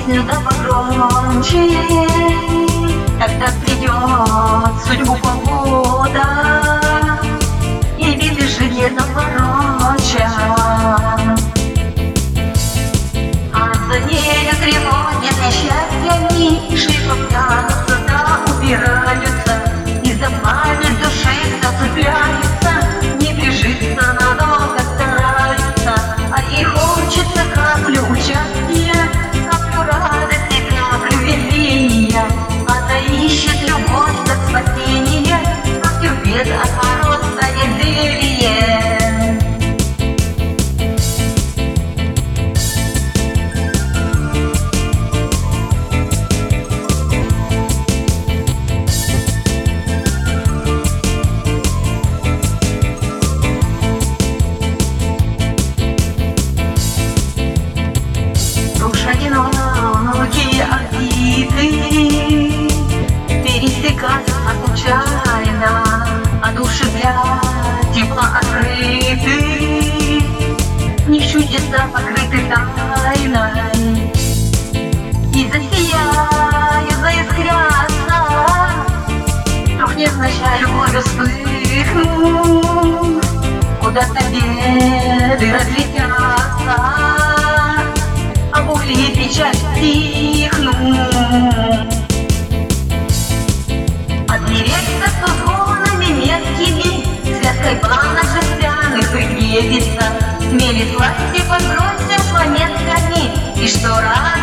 песню да погромче, когда придет судьбу погода и виды жизненно вороча. А за нею тревоги, несчастья ниши потянутся да убираются, и за память души зацепляются, не прижиться надолго стараются, а ей хочется каплю участия, каплю радости, каплю везения. Она ищет любовь до спасения, как терпец от мороз неделье. Одинокие орбиты пересекаются случайно, а души для тепла открыты, не чудеса покрыты тайной, и засияют, заискрятся, вдруг невзначай любовью вспыхнут, куда-то беды разлетятся, а боли и печаль стихнут. Отмерется с угонами меткими, связкой банок жестяных прикрепится, смели сласти подбросим монетками, и что раз